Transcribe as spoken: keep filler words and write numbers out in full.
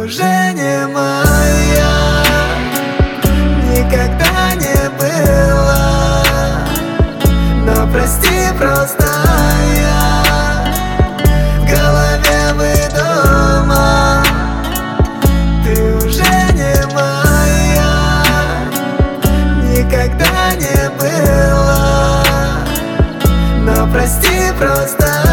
уже не моя, никогда не была. Но прости, просто я в голове выдумал. Ты уже не моя, никогда не была. Но прости, просто